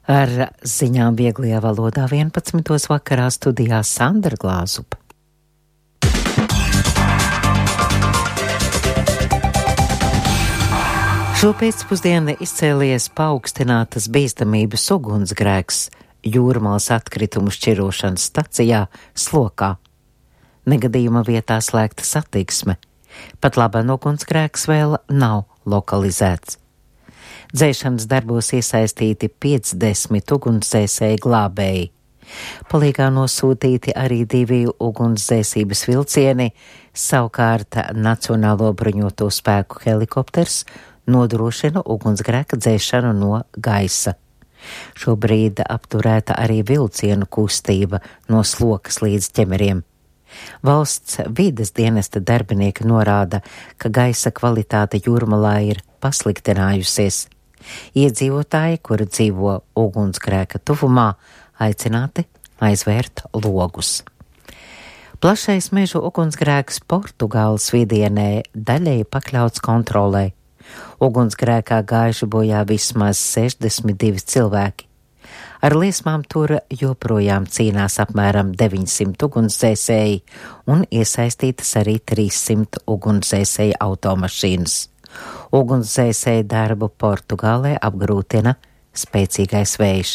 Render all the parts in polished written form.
Ar ziņām vieglajā valodā 11. vakarā studijā Sandra Glāzupa. Šopēcpusdienu izcēlies paaugstinātas bīstamības ugunsgrēks Jūrmālas atkritumu šķirošanas stacijā Slokā. Negadījuma vietā slēgta satiksme. Pat laban ugunsgrēks vēl nav lokalizēts. Dzēšanas darbos iesaistīti 50 ugunsdzēsēji glābēji. Palīgā nosūtīti arī 2 ugunsdzēsības vilcieni, savukārt Nacionālo bruņoto spēku helikopters nodrošina ugunsgrēka dzēšanu no gaisa. Šobrīd apturēta arī vilcienu kustība no Slokas līdz Ķemeriem. Valsts vides dienesta darbinieki norāda, ka gaisa kvalitāte Jūrmalā ir pasliktinājusies. Iedzīvotāji, kuri dzīvo ugunsgrēka tuvumā, aicināti aizvērt logus. Plašais mežu ugunsgrēks Portugāles vidienē daļēji pakļauts kontrolē. Ugunsgrēkā gājuši bojā vismaz 62 cilvēki. Ar liesmām tur joprojām cīnās apmēram 900 ugunsdzēsēji un iesaistītas arī 300 ugunsdzēsēju automašīnas. Ugunsdzēsēju darbu Portugālē apgrūtina spēcīgais vējš.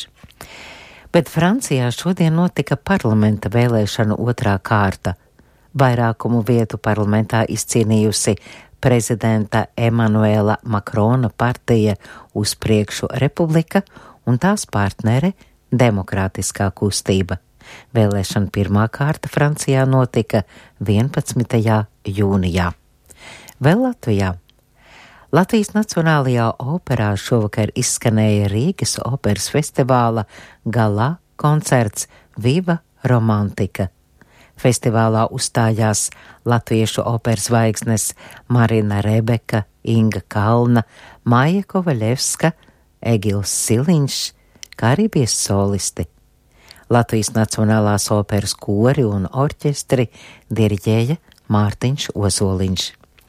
Bet Francijā šodien notika parlamenta vēlēšanu otrā kārta. Vairākumu vietu parlamentā izcīnījusi prezidenta Emanuela Makrona partija Uz priekšu republika un tās partnere Demokrātiskā kustība. Vēlēšana pirmā kārta Francijā notika 11. jūnijā. Vēl Latvijā. Latvijas Nacionālajā operā šovakar izskanēja Rīgas operas festivāla galā koncerts Viva Romantika. Festivālā uzstājās latviešu operas zvaigznes Marina Rebeka, Inga Kalna, Maija Kovaļevska, Egils Siliņš, kā arī viessolisti. Latvijas Nacionālās operas kori un orķestri diriģēja Mārtiņš Ozoliņš.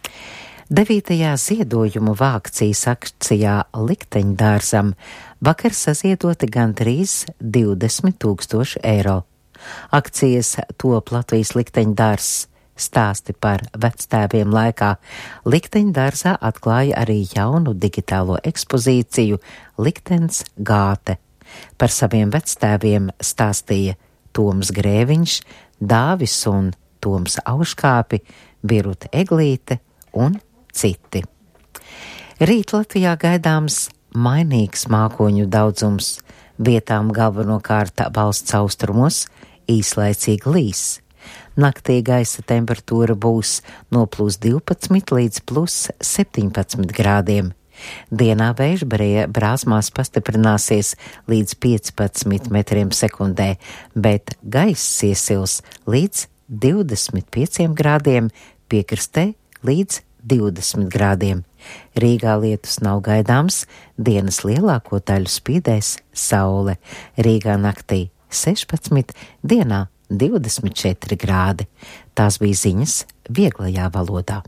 9. ziedojumu vākcijas akcijā Likteņdārzam vakar saziedoti gandrīz 20 000 eiro. Akcijas top Latvijas Likteņdārzs stāsti par vectēviem laikā. Likteņdārzā atklāja arī jaunu digitālo ekspozīciju Likteņs gāte. Par saviem vectēviem stāstīja Toms Grēviņš, Dāvis un Toms Auškāpi, Birute Eglīte un citi. Rīt Latvijā gaidāms mainīgs mākoņu daudzums, vietām galvenokārt valsts austrumos īslaicīgi līs. Naktī gaisa temperatūra būs no +12 līdz +17 grādiem. Dienā vējš brāzmās pastiprināsies līdz 15 metriem sekundē, bet gaiss iesils līdz 25 grādiem, piekrastē līdz 20 grādiem. Rīgā lietus nav gaidāms, dienas lielāko daļu spīdēs saule. Rīgā naktī 16, dienā 24 grādi. Tās bija ziņas vieglajā valodā.